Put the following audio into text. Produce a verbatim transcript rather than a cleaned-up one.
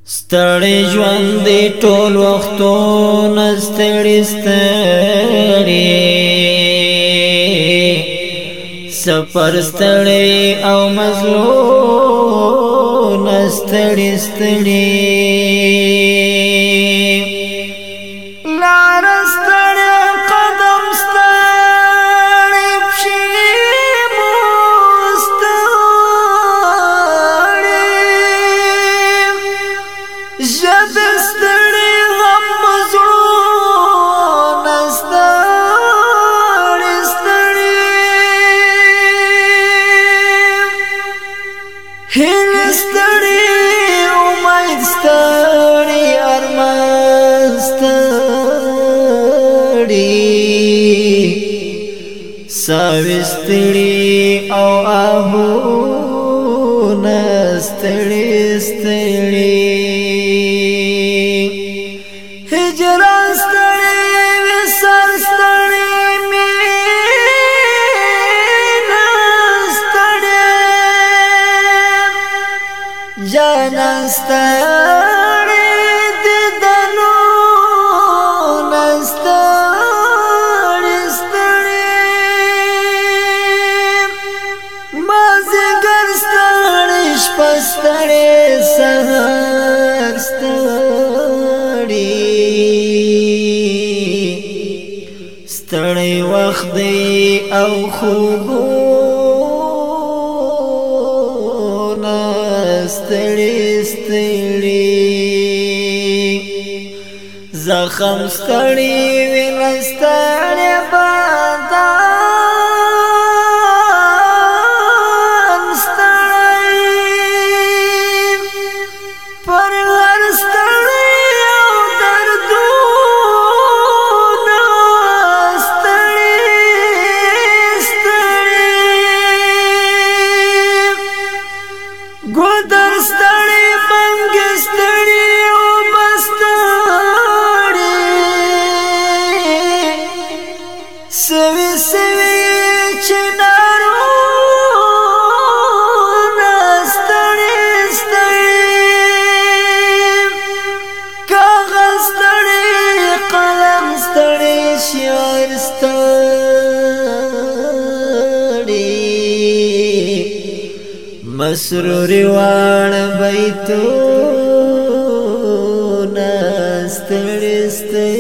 ستړي ژوند دی ټول وختونه ستړي ستړي سفر ستړي او مزلون ستړي ستړي لار ستړي قدم ستړي پښې مو ستړي ژب ستړي غم مزړونه ستړي ستړي هیله ستړي امید ستړي ارمان ستړي ساوي ستړي او آهونه ستړي ستړي هجران ستړي وصال ستړي مینه ستړي جانان ستړي دیدنونه ستړي ستړي مازدیګر ستړي شپه ستړي سهار ستړي ستړي وخت دی او خوبونه ستړي ستړي زخم ستړي وینه ستړي بدن ستړي پر هر ستړي او دردونه ستړي ستړي ګودر ستړي منګ ستړي او بستړي سوي سوي چنارونه ستړي ستړي کاغذ ستړي قلم ستړي شعر ستړي مسروري واړه بیتونه ستړي ستړي